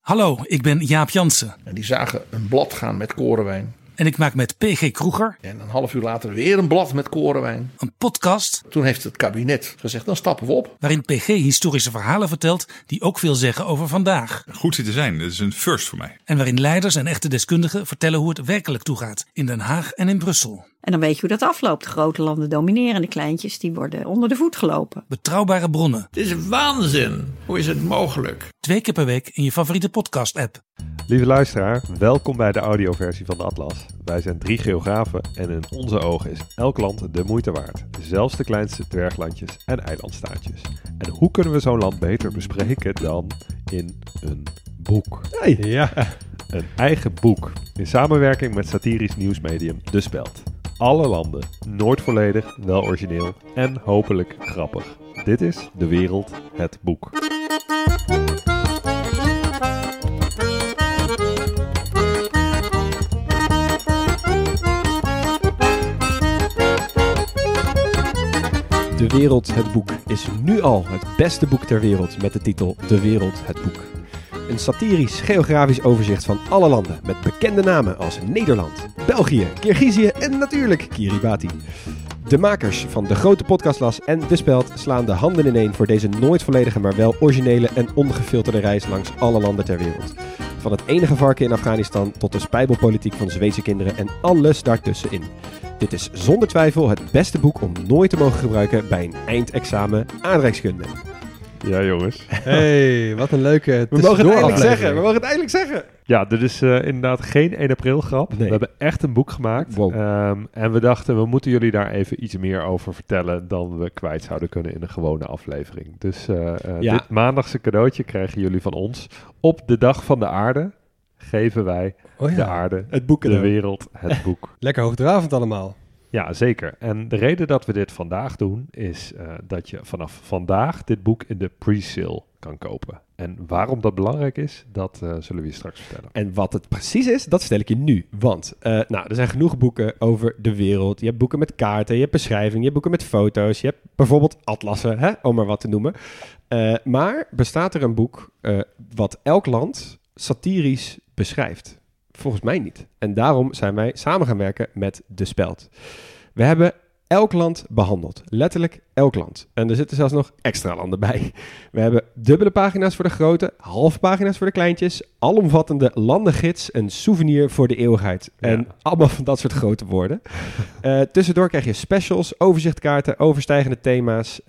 Hallo, ik ben Jaap Jansen. En die zagen een blad gaan met korenwijn. En ik maak met P.G. Kroeger. En een half uur later weer een blad met korenwijn. Een podcast. Toen heeft het kabinet gezegd, dan stappen we op. Waarin P.G. historische verhalen vertelt die ook veel zeggen over vandaag. Goed zitten zijn, dat is een first voor mij. En waarin leiders en echte deskundigen vertellen hoe het werkelijk toegaat. In Den Haag en in Brussel. En dan weet je hoe dat afloopt. De grote landen domineren, de kleintjes die worden onder de voet gelopen. Betrouwbare bronnen. Het is waanzin. Hoe is het mogelijk? 2 keer per week in je favoriete podcast-app. Lieve luisteraar, welkom bij de audioversie van de Atlas. Wij zijn 3 geografen en in onze ogen is elk land de moeite waard. Zelfs de kleinste dwerglandjes en eilandstaatjes. En hoe kunnen we zo'n land beter bespreken dan in een boek? Hey. Ja. Een eigen boek in samenwerking met satirisch nieuwsmedium De Speld. Alle landen, nooit volledig, wel origineel en hopelijk grappig. Dit is De Wereld, het boek. De Wereld, het boek is nu al het beste boek ter wereld met de titel De Wereld, het boek. Een satirisch geografisch overzicht van alle landen met bekende namen als Nederland, België, Kirgizië en natuurlijk Kiribati. De makers van de grote podcastlas en De Speld slaan de handen ineen voor deze nooit volledige maar wel originele en ongefilterde reis langs alle landen ter wereld. Van het enige varken in Afghanistan tot de spijbelpolitiek van Zweedse kinderen en alles daartussenin. Dit is zonder twijfel het beste boek om nooit te mogen gebruiken bij een eindexamen aardrijkskunde. Ja jongens. Hey, wat een leuke We mogen het eindelijk zeggen. Ja, dit is inderdaad geen 1 april grap. Nee. We hebben echt een boek gemaakt. Wow. En we dachten, we moeten jullie daar even iets meer over vertellen dan we kwijt zouden kunnen in een gewone aflevering. Dus dit maandagse cadeautje krijgen jullie van ons. Op de dag van de aarde geven wij de aarde, het boek de wereld, het boek. Lekker hoogdravend allemaal. Ja, zeker. En de reden dat we dit vandaag doen is dat je vanaf vandaag dit boek in de pre-sale kan kopen. En waarom dat belangrijk is, dat zullen we je straks vertellen. En wat het precies is, dat stel ik je nu. Want er zijn genoeg boeken over de wereld. Je hebt boeken met kaarten, je hebt beschrijvingen, je hebt boeken met foto's. Je hebt bijvoorbeeld atlassen, om maar wat te noemen. Maar bestaat er een boek wat elk land satirisch beschrijft? Volgens mij niet. En daarom zijn wij samen gaan werken met De Speld. We hebben elk land behandeld. Letterlijk elk land. En er zitten zelfs nog extra landen bij. We hebben dubbele pagina's voor de grote, halve pagina's voor de kleintjes, alomvattende landengids, een souvenir voor de eeuwigheid. Ja. En allemaal van dat soort grote woorden. Tussendoor krijg je specials, overzichtkaarten, overstijgende thema's.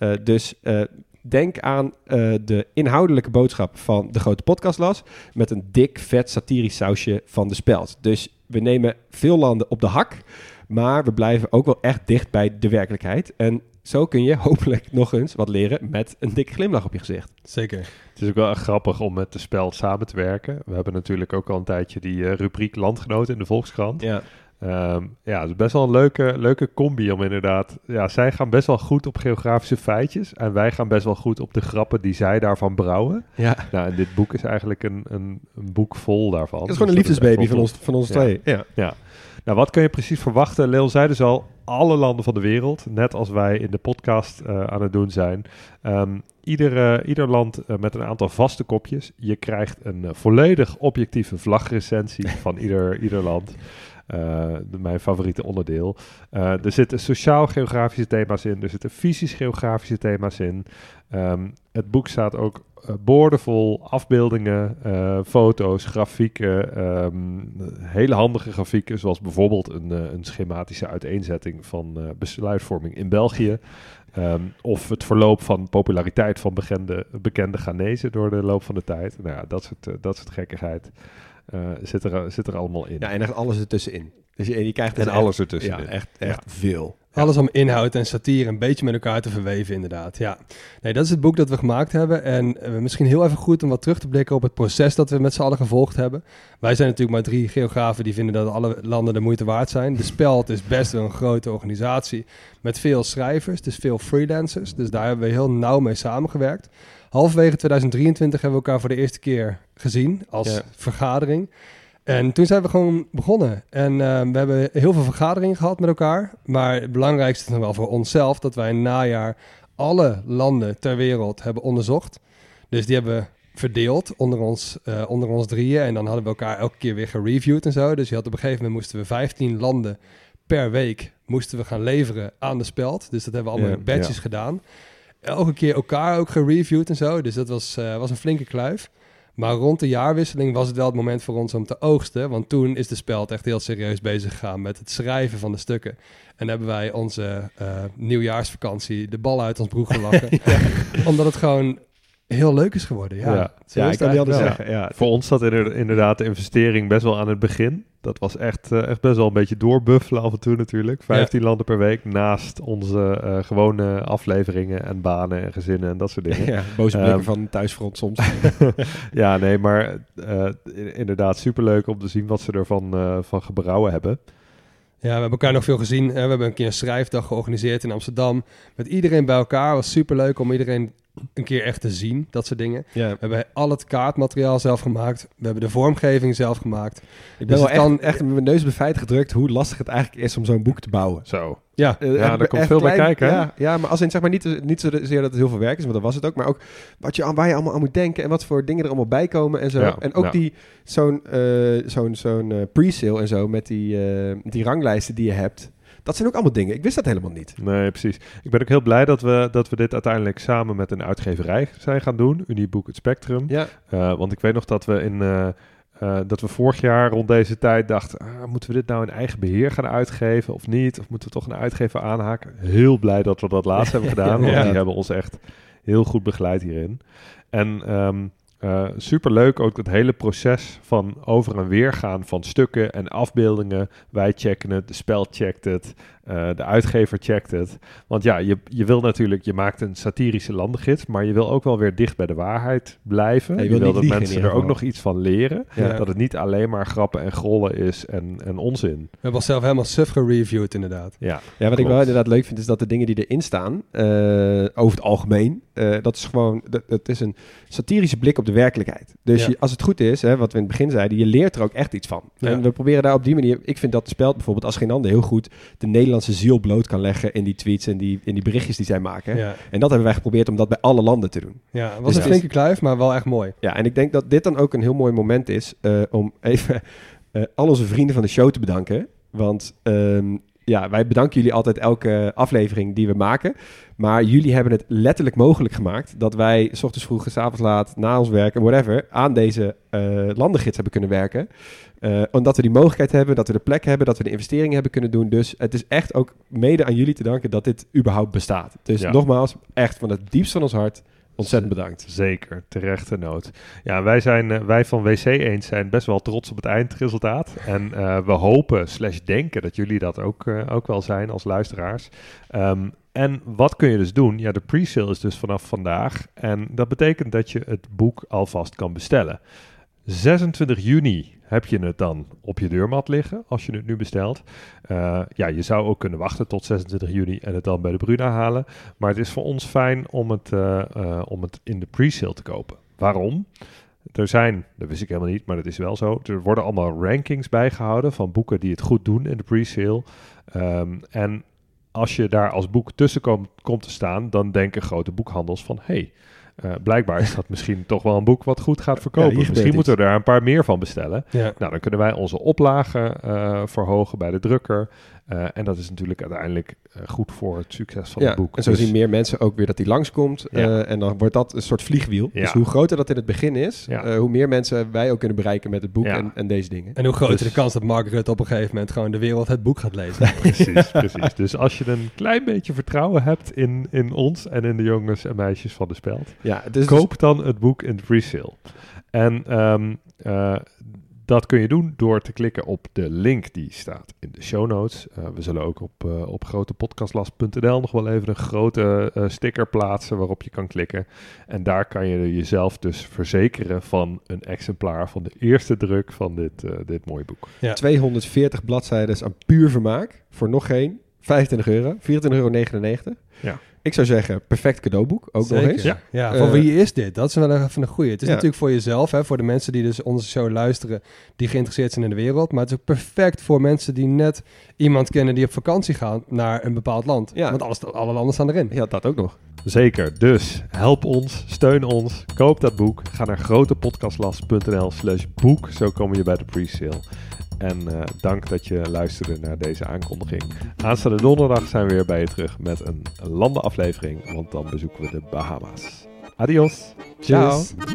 Denk aan de inhoudelijke boodschap van de grote podcastlas met een dik, vet satirisch sausje van De Speld. Dus we nemen veel landen op de hak, maar we blijven ook wel echt dicht bij de werkelijkheid. En zo kun je hopelijk nog eens wat leren met een dikke glimlach op je gezicht. Zeker. Het is ook wel echt grappig om met De Speld samen te werken. We hebben natuurlijk ook al een tijdje die rubriek Landgenoten in de Volkskrant. Ja. Het is best wel een leuke combi om inderdaad... Ja, zij gaan best wel goed op geografische feitjes en wij gaan best wel goed op de grappen die zij daarvan brouwen. Ja. Nou, en dit boek is eigenlijk een boek vol daarvan. Het is gewoon een liefdesbaby van ons twee. Ja. Nou, wat kun je precies verwachten? Leel zei dus al, alle landen van de wereld, net als wij in de podcast aan het doen zijn. Ieder land met een aantal vaste kopjes. Je krijgt een volledig objectieve vlagrecensie van ieder land. Mijn favoriete onderdeel. Er zitten sociaal-geografische thema's in. Er zitten fysisch-geografische thema's in. Het boek staat ook boordevol afbeeldingen, foto's, grafieken. Hele handige grafieken, zoals bijvoorbeeld een schematische uiteenzetting van besluitvorming in België. Of het verloop van populariteit van bekende Ghanezen door de loop van de tijd. Nou ja, dat soort gekkigheid. Zit er allemaal in. Ja, en echt alles ertussenin. Dus je krijgt en alles ertussenin. Ja, echt veel. Alles om inhoud en satire een beetje met elkaar te verweven, inderdaad. Ja. Nee, dat is het boek dat we gemaakt hebben. En misschien heel even goed om wat terug te blikken op het proces dat we met z'n allen gevolgd hebben. Wij zijn natuurlijk maar 3 geografen die vinden dat alle landen de moeite waard zijn. De Speld is best wel een grote organisatie met veel schrijvers, dus veel freelancers. Dus daar hebben we heel nauw mee samengewerkt. Halverwege 2023 hebben we elkaar voor de eerste keer gezien als vergadering. En toen zijn we gewoon begonnen. En we hebben heel veel vergaderingen gehad met elkaar. Maar het belangrijkste is nog wel voor onszelf dat wij in het najaar alle landen ter wereld hebben onderzocht. Dus die hebben we verdeeld onder ons drieën. En dan hadden we elkaar elke keer weer gereviewd en zo. Dus je had op een gegeven moment moesten we 15 landen per week moesten we gaan leveren aan de speld. Dus dat hebben we allemaal in batches gedaan. Elke keer elkaar ook gereviewd en zo. Dus dat was een flinke kluif. Maar rond de jaarwisseling was het wel het moment voor ons om te oogsten. Want toen is de speld echt heel serieus bezig gegaan met het schrijven van de stukken. En hebben wij onze nieuwjaarsvakantie de bal uit ons broek gelachen. Omdat het gewoon heel leuk is geworden. Ja, ik kan niet anders zeggen. Ja. Voor ons zat inderdaad de investering best wel aan het begin. Dat was echt best wel een beetje doorbuffelen af en toe natuurlijk. 15 landen per week naast onze gewone afleveringen en banen en gezinnen en dat soort dingen. Ja, boze blikken van thuisfront soms. Ja, nee, maar inderdaad superleuk om te zien wat ze ervan van gebrouwen hebben. Ja, we hebben elkaar nog veel gezien. We hebben een keer een schrijfdag georganiseerd in Amsterdam. Met iedereen bij elkaar. Was superleuk om iedereen een keer echt te zien. Dat soort dingen. Ja. We hebben al het kaartmateriaal zelf gemaakt. We hebben de vormgeving zelf gemaakt. Ik ben wel echt met mijn neus op de feit gedrukt hoe lastig het eigenlijk is om zo'n boek te bouwen. Zo. Ja, daar komt veel bij kijken. Hè? Ja, maar als in zeg maar niet zozeer dat het heel veel werk is, want dat was het ook. Maar ook waar je allemaal aan moet denken en wat voor dingen er allemaal bij komen en zo. Ja, en ook zo'n pre-sale en zo met die ranglijsten die je hebt. Dat zijn ook allemaal dingen. Ik wist dat helemaal niet. Nee, precies. Ik ben ook heel blij dat we dit uiteindelijk samen met een uitgeverij zijn gaan doen. Uniboek het Spectrum. Ja. Want ik weet nog dat we dat we vorig jaar rond deze tijd dachten, moeten we dit nou in eigen beheer gaan uitgeven of niet? Of moeten we toch een uitgever aanhaken? Heel blij dat we dat laatst hebben gedaan, want die hebben ons echt heel goed begeleid hierin. En superleuk ook het hele proces van over en weer gaan van stukken en afbeeldingen. Wij checken het, de speld checkt het, de uitgever checkt het. Want ja, je wil natuurlijk, je maakt een satirische landengids, maar je wil ook wel weer dicht bij de waarheid blijven. Ja, je wil dat mensen er ook nog iets van leren. Ja. Dat het niet alleen maar grappen en grollen is en onzin. We hebben onszelf helemaal suf gereviewd inderdaad. Ja, wat ik wel inderdaad leuk vind is dat de dingen die erin staan, over het algemeen, dat is gewoon, het is een satirische blik op de werkelijkheid. Dus als het goed is, wat we in het begin zeiden, je leert er ook echt iets van. Ja. En we proberen daar op die manier, ik vind dat de speld bijvoorbeeld als geen ander heel goed de Nederlandse ziel bloot kan leggen in die tweets en in die berichtjes die zij maken. Ja. En dat hebben wij geprobeerd om dat bij alle landen te doen. Ja, het was een flinke kluif, maar wel echt mooi. Ja, en ik denk dat dit dan ook een heel mooi moment is om even al onze vrienden van de show te bedanken. Want wij bedanken jullie altijd elke aflevering die we maken. Maar jullie hebben het letterlijk mogelijk gemaakt dat wij 's ochtends vroeg, 's avonds laat, na ons werk en whatever, aan deze landengids hebben kunnen werken. Omdat we die mogelijkheid hebben, dat we de plek hebben, dat we de investeringen hebben kunnen doen. Dus het is echt ook mede aan jullie te danken dat dit überhaupt bestaat. Dus nogmaals, echt van het diepst van ons hart, ontzettend bedankt. Zeker, terechte noot. Ja, wij van WC Eend zijn best wel trots op het eindresultaat. En we hopen / denken dat jullie dat ook wel zijn als luisteraars. En wat kun je dus doen? Ja, de pre-sale is dus vanaf vandaag. En dat betekent dat je het boek alvast kan bestellen. 26 juni heb je het dan op je deurmat liggen, als je het nu bestelt. Je zou ook kunnen wachten tot 26 juni en het dan bij de Bruna halen. Maar het is voor ons fijn om het in de pre-sale te kopen. Waarom? Er zijn, dat wist ik helemaal niet, maar dat is wel zo. Er worden allemaal rankings bijgehouden van boeken die het goed doen in de pre-sale. En als je daar als boek tussen komt te staan, dan denken grote boekhandels van, blijkbaar is dat misschien toch wel een boek wat goed gaat verkopen. Misschien moeten we daar een paar meer van bestellen. Ja. Nou, dan kunnen wij onze oplagen verhogen bij de drukker. En dat is natuurlijk uiteindelijk goed voor het succes van het boek. En zo zien meer mensen ook weer dat die langskomt. En dan wordt dat een soort vliegwiel. Ja. Dus hoe groter dat in het begin is, hoe meer mensen wij ook kunnen bereiken met het boek en deze dingen. En hoe groter de kans dat Mark Rutte op een gegeven moment gewoon de wereld het boek gaat lezen. Precies. Dus als je een klein beetje vertrouwen hebt in ons en in de jongens en meisjes van de Speld, koop dan het boek in de pre-sale. En dat kun je doen door te klikken op de link die staat in de show notes. We zullen ook op grotepodcastlast.nl nog wel even een grote sticker plaatsen waarop je kan klikken. En daar kan je jezelf dus verzekeren van een exemplaar van de eerste druk van dit mooie boek. Ja. 240 bladzijden aan puur vermaak voor nog geen €25, €24,99. Ja. Ik zou zeggen, perfect cadeauboek, ook Zeker. Nog eens. Ja, voor wie is dit? Dat is wel even een goeie. Het is natuurlijk voor jezelf, voor de mensen die dus onze show luisteren, die geïnteresseerd zijn in de wereld. Maar het is ook perfect voor mensen die net iemand kennen die op vakantie gaan naar een bepaald land. Ja. Want alle landen staan erin. Ja, dat ook nog. Zeker, dus help ons, steun ons, koop dat boek. Ga naar grotepodcastlas.nl/boek, zo kom je bij de pre-sale. En dank dat je luisterde naar deze aankondiging. Aanstaande donderdag zijn we weer bij je terug met een landenaflevering, want dan bezoeken we de Bahama's. Adios. Ciao. Tjus.